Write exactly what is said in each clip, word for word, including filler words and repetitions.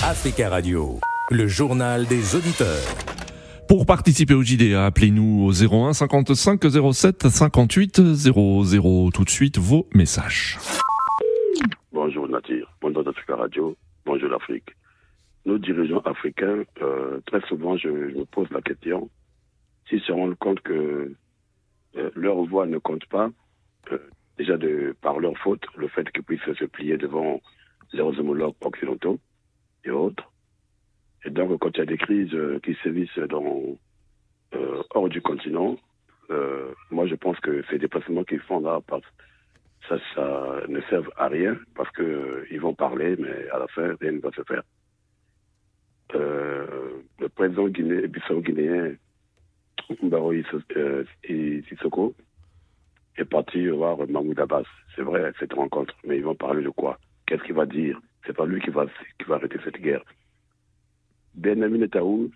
Africa Radio, le journal des auditeurs. Pour participer au J D A, appelez-nous au zéro un cinquante-cinq zéro sept cinquante-huit zéro zéro. Tout de suite, vos messages. Bonjour Nadir, bonjour Africa Radio, bonjour l'Afrique. Nos dirigeants africains, euh, très souvent, je, je me pose la question, s'ils se rendent compte que euh, leur voix ne compte pas, euh, déjà de, par leur faute, le fait qu'ils puissent se plier devant leurs homologues occidentaux et autres. Et donc, quand il y a des crises euh, qui sévissent dans, euh, hors du continent, euh, moi je pense que ces déplacements qu'ils font là, ça, ça ne servent à rien, parce qu'ils euh, vont parler, mais à la fin, rien ne va se faire. Euh, le président Guiné, bissau-guinéen, Mbaro euh, Sissoko, est parti voir Mahmoud Abbas. C'est vrai, cette rencontre, mais ils vont parler de quoi? Qu'est-ce qu'il va dire? C'est pas lui qui va, qui va arrêter cette guerre. Benjamin Netanyahu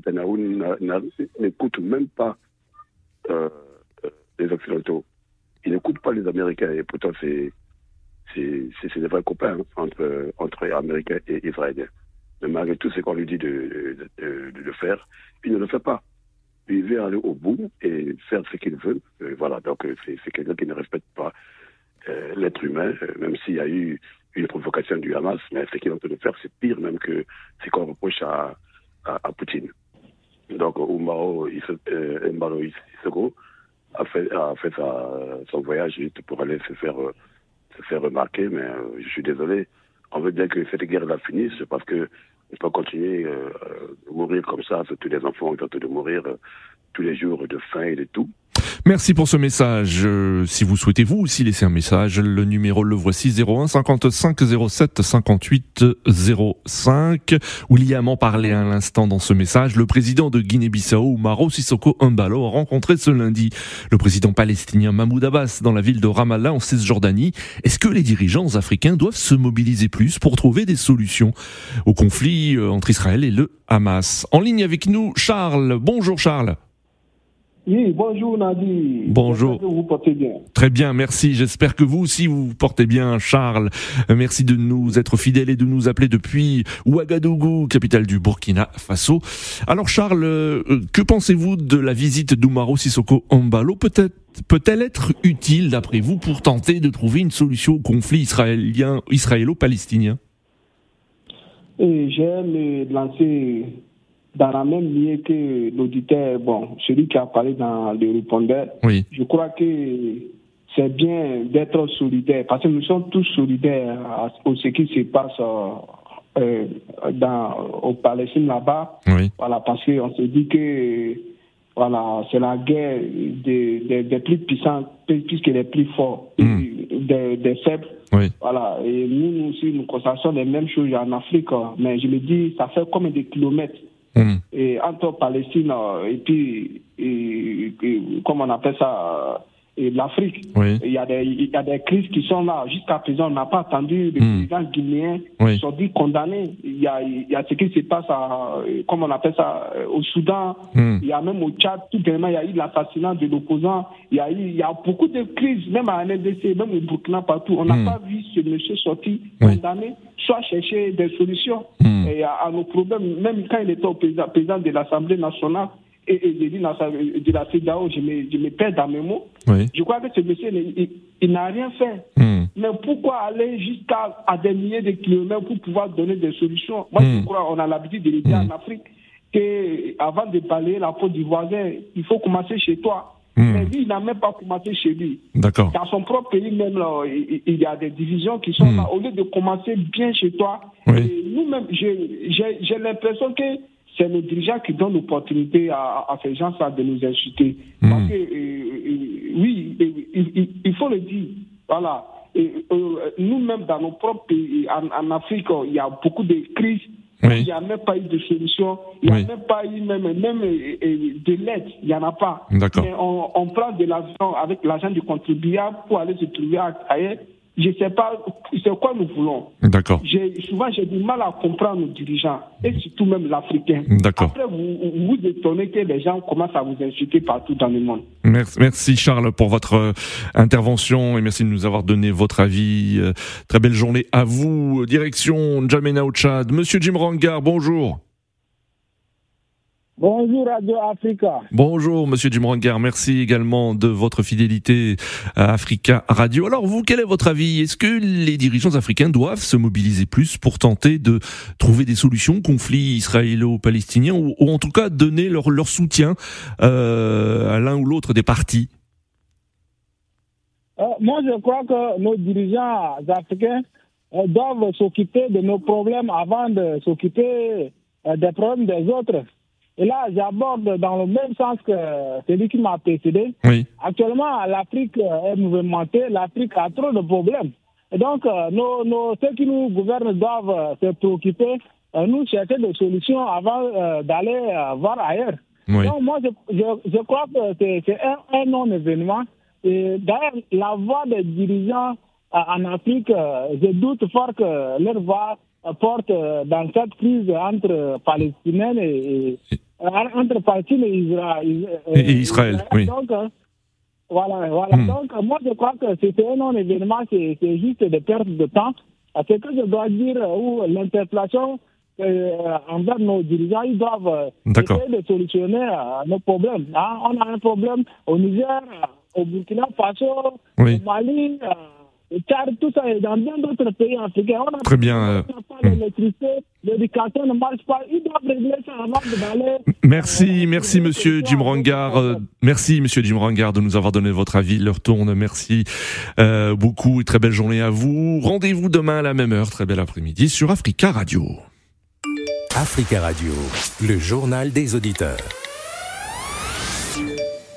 n'écoute même pas euh, les Occidentaux. Il n'écoute pas les Américains. Et pourtant, c'est, c'est, c'est, c'est des vrais copains hein, entre, entre Américains et Israéliens. Mais malgré tout ce qu'on lui dit de, de, de, de faire, il ne le fait pas. Il veut aller au bout et faire ce qu'il veut. Et voilà, donc c'est, c'est quelqu'un qui ne respecte pas euh, l'être humain, même s'il y a eu une provocation du Hamas, mais ce qu'il est en train de faire, c'est pire même que ce qu'on reproche à, à, à Poutine. Donc, Umaro Sissoko a fait, a fait sa, son voyage juste pour aller se faire, se faire remarquer, mais euh, je suis désolé. On veut bien que cette guerre-là finisse, parce que on peut continuer à euh, mourir comme ça, tous les enfants ont tenté de mourir euh, tous les jours de faim et de tout. Merci pour ce message. Euh, si vous souhaitez vous aussi laisser un message, le numéro le voici, zéro un cinquante-cinq zéro sept cinquante-huit zéro cinq. William en parlait à l'instant dans ce message. Le président de Guinée-Bissau, Umaro Sissoko Embalo, a rencontré ce lundi le président palestinien Mahmoud Abbas dans la ville de Ramallah en Cisjordanie. Est-ce que les dirigeants africains doivent se mobiliser plus pour trouver des solutions au conflit entre Israël et le Hamas? En ligne avec nous, Charles. Bonjour Charles. Oui, bonjour Nadi. Bonjour. J'espère que vous portez bien. Très bien, merci. J'espère que vous aussi vous vous portez bien, Charles. Merci de nous être fidèles et de nous appeler depuis Ouagadougou, capitale du Burkina Faso. Alors Charles, que pensez-vous de la visite d'Umaro Sissoko Embalo? Peut-être peut-elle être utile, d'après vous, pour tenter de trouver une solution au conflit israélien, israélo-palestinien? Et j'aime lancer dans la même ligne que l'auditeur, bon, celui qui a parlé dans le répondeur. Oui. Je crois que c'est bien d'être solidaire, parce que nous sommes tous solidaires à ce qui se passe euh, dans, au Palestine là-bas. Oui. Voilà, parce qu'on se dit que voilà, c'est la guerre des, des, des plus puissants, plus que les plus forts, mm. des, des faibles. Oui. Voilà, et nous, nous aussi, nous constatons les mêmes choses en Afrique, mais je me dis, ça fait combien de kilomètres mm. et entre Palestine et puis, et, et, comment on appelle ça, et l'Afrique. Oui. Il y a des, il y a des crises qui sont là. Jusqu'à présent, on n'a pas attendu les mm. présidents guinéens oui. qui sont dit condamnés. Il y a, il y a ce qui se passe à, comment on appelle ça, au Soudan. Mm. Il y a même au Tchad, tout dernièrement, il y a eu l'assassinat de l'opposant. Il y a eu, il y a beaucoup de crises, même à N R D C, même au Burkina, partout. On n'a mm. pas vu ce monsieur sorti condamné, oui. soit chercher des solutions mm. et à, à nos problèmes. Même quand il était au président, président de l'Assemblée nationale, et, et j'ai dit de la C E D A O, je me, je me perds dans mes mots. Oui. Je crois que ce monsieur, il, il n'a rien fait. Mm. Mais pourquoi aller jusqu'à à des milliers de kilomètres pour pouvoir donner des solutions? Moi, mm. je crois qu'on a l'habitude de le dire mm. en Afrique, qu'avant de balayer la faute du voisin, il faut commencer chez toi. Mm. Mais lui, il n'a même pas commencé chez lui. D'accord. Dans son propre pays, même, là, il, il y a des divisions qui sont mm. là. Au lieu de commencer bien chez toi, oui. et nous-mêmes, j'ai, j'ai, j'ai l'impression que c'est nos dirigeants qui donnent l'opportunité à, à ces gens-là de nous insulter. Mmh. Parce que, euh, euh, oui, euh, il, il faut le dire. Voilà. Et, euh, nous-mêmes, dans nos propres pays, en, en Afrique, il y a beaucoup de crises. Oui. Il n'y a même pas eu de solution. Il n'y a oui. même pas eu même, même euh, de l'aide. Il n'y en a pas. D'accord. Mais on, on prend de l'argent avec l'argent du contribuable pour aller se trouver ailleurs. je ne sais pas c'est quoi nous voulons. D'accord. J'ai, souvent, j'ai du mal à comprendre nos dirigeants, et surtout même l'Africain. D'accord. Après, vous vous étonnez que les gens commencent à vous insulter partout dans le monde. Merci, merci Charles pour votre euh, intervention et merci de nous avoir donné votre avis. Euh, très belle journée à vous. Direction N'Djamena au Tchad. Monsieur Jim Rangar, bonjour. Bonjour Radio Africa. Bonjour Monsieur Jim Rangar, merci également de votre fidélité à Africa Radio. Alors vous, quel est votre avis? Est-ce que les dirigeants africains doivent se mobiliser plus pour tenter de trouver des solutions au conflit israélo-palestinien ou, ou en tout cas donner leur, leur soutien euh, à l'un ou l'autre des partis? euh, Moi je crois que nos dirigeants africains euh, doivent s'occuper de nos problèmes avant de s'occuper euh, des problèmes des autres. Et là, j'aborde dans le même sens que celui qui m'a précédé. Oui. Actuellement, l'Afrique est mouvementée, l'Afrique a trop de problèmes. Et donc, nos, nos, ceux qui nous gouvernent doivent se préoccuper, nous chercher des solutions avant euh, d'aller euh, voir ailleurs. Oui. Donc, moi, je, je, je crois que c'est, c'est un, un non-événement. Et d'ailleurs, la voix des dirigeants euh, en Afrique, euh, je doute fort que leur voix porte euh, dans cette crise entre Palestiniens et, et entre Palestine et Israël. Et, et Israël, oui. Donc, euh, voilà, voilà. Hmm. Donc, euh, moi, je crois que c'était un non-événement, c'est, c'est juste des pertes de temps. Ce que je dois dire, où l'interpellation euh, envers nos dirigeants, ils doivent D'accord. essayer de solutionner euh, nos problèmes. Hein? On a un problème au Niger, au Burkina Faso, oui. au Mali, euh, au Tchad, tout ça, et dans bien d'autres pays africains. On a Très bien. On n'a pas d'électricité, l'éducation ne marche pas. Ils doivent régler ça avant d'aller. Merci, euh, merci Monsieur Jim Rangar. Euh, merci Monsieur Jim Rangar de nous avoir donné votre avis. L'heure tourne. Merci euh, beaucoup et très belle journée à vous. Rendez-vous demain à la même heure. Très bel après-midi sur Africa Radio. Africa Radio, le journal des auditeurs.